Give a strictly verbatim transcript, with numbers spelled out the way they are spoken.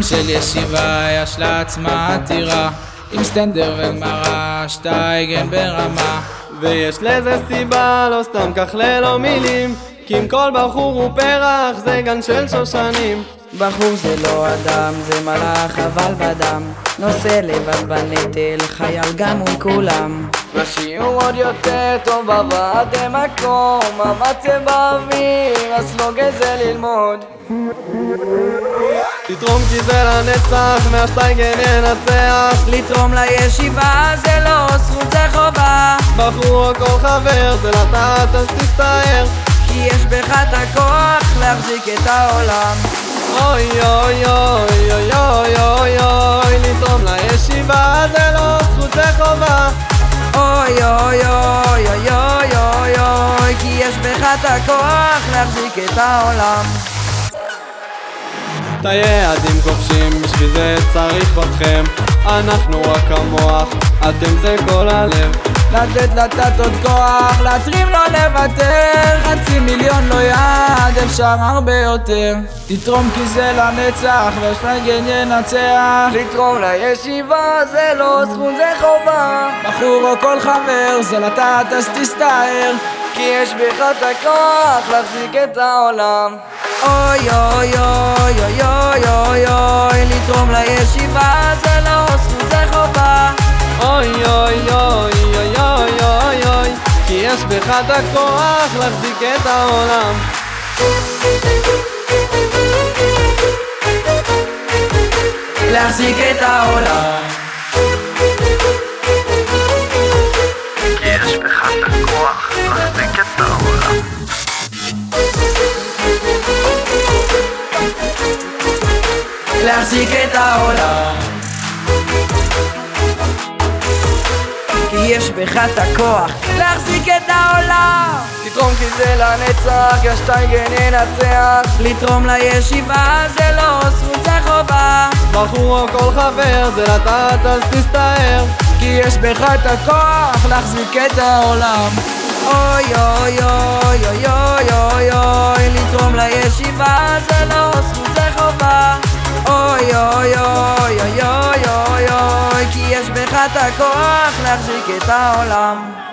של ישיבה יש לעצמה עתירה, עם סטנדר וגמרא, שטייגן ברמה. ויש לזה סיבה, לא סתם כך ללא מילים, כי אם כל בחור הוא פרח זה גן של שושנים. בחור זה לא אדם, זה מלאך אבל בדם, נושא לבד בנטל, חייל גם מול כולם. בשיעור עוד יותר טוב, עברתם מקום, עמדתם באוויר, אז לא גזל ללמוד. תתרום כי זה לנצח, מהשטייגן ינצח. לתרום לישיבה זה לא זכות, זה חובה. בחור או כל חבר זה לטעת אז תסתער, כי יש בך את הכוח להחזיק את העולם. אוי אוי אוי אוי אוי אוי אוי, לתרום לישיבה זה לא זכות זה חובה. אוי אוי אוי אוי אוי אוי אוי, כי יש בך את הכוח להחזיק את העולם. את היעדים כובשים, בשביל זה צריך אתכם. אנחנו רק המוח, אתם זה כל הלב. לתת לתת עוד כוח, להתרים לא לוותר, חצי מיליון לא יעד, אפשר הרבה יותר. תתרום כי זה לנצח, והשטייגן ינצח. לתרום לישיבה זה לא זכות, זה חובה. בחור או כל חבר זה לטעת אז תסתער, כי יש בך את הכוח להחזיק את העולם. אוי אוי אוי אוי אוי אוי אוי, לתרום לישיבה זה לא זכות, זה חובה. אוי אוי אוי אוי אוי אוי אוי, כי יש בך את הכוח להחזיק את העולם. להחזיק את העולם. כי יש בך את הכוח להחזיק את העולם. להחזיק את העולם. כי יש בך את הכוח להחזיק את העולם. תתרום כי זה לנצח, כי השטייגן ינצח. לתרום לישיבה זה לא זכות, זה חובה. בחור או כל חבר זה לטעת אז תסתער, כי יש בך את הכוח להחזיק את העולם. אוי אוי אוי אוי אוי אוי אוי, לתרום לישיבה זה לא זכות, זה חובה. אוי אוי אוי אוי אוי אוי אוי, כי יש בך את הכוח להחזיק את העולם.